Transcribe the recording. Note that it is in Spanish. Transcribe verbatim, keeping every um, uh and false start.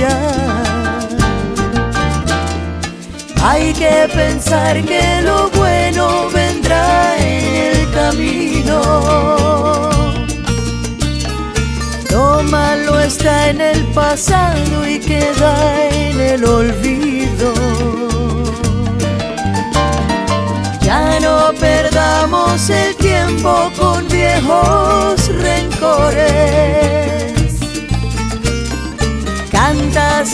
cambiar. Hay que pensar que lo bueno vendrá en el camino. Lo malo está en el pasado y que